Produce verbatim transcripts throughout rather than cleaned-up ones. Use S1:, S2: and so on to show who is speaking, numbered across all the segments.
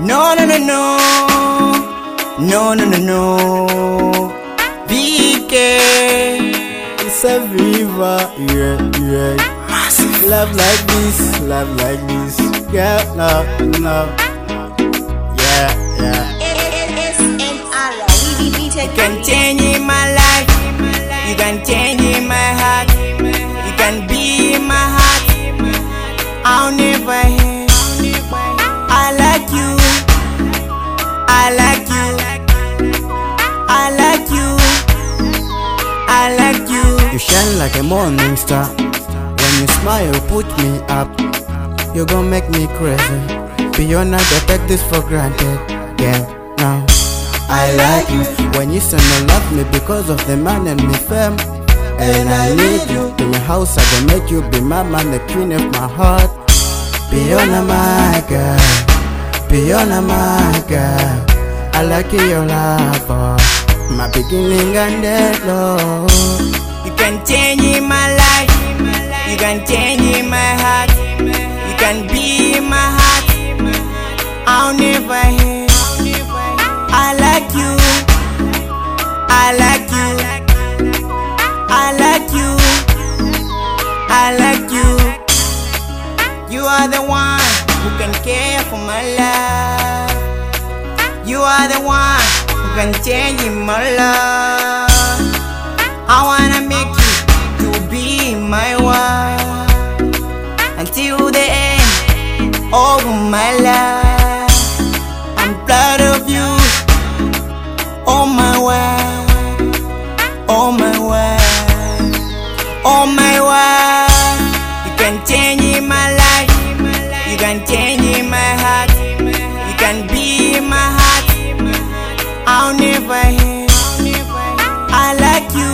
S1: No, no, no, no. No, no, no, no. B K. It's a viva. Yeah, yeah. Massive. Love like this. Love like this. Yeah, no, no. Yeah, yeah. You can change in my life. You can change in my heart. You can be in my heart. I'll never hate. I like you. I like you. I like you. I like you. You shine like a morning star. When you smile, put me up. You gon' make me crazy. Beyond, I don't take this for granted. Yeah, no. I like you. When you say no love me because of the man and me fame. And I need you. In your house I gon' make you be my man, the queen of my heart. Beyond my girl, beyond my girl. I like your lover, my beginning and end, Lord. You can change in my life. You can change in my heart. You can be in my heart. I'll never hate. I like you. I like you. I like you. I like you. You are the one who can care for my life. You are the one who can change my love. I wanna make you to be my wife until the end of my life. I'm proud of you. Oh my wife, oh my wife, oh my wife. You can change in my life. You can change in my heart. You can be in my heart. I'll never hate. I like you.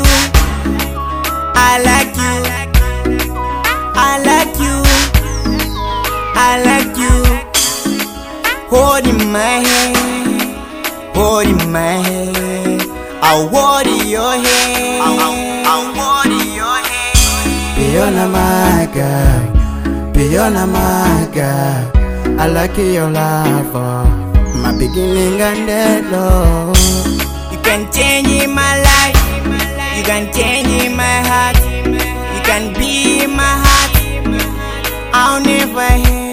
S1: I like you. I like you. I like you. Holding my hand. Holding my hand. I'll hold your hand. I'll hold your hand. Beyond my girl. Beyond my girl. I like your lover, my beginning and end, Lord. You can change in my life. You can change in my heart. You can be in my heart. I'll never hate.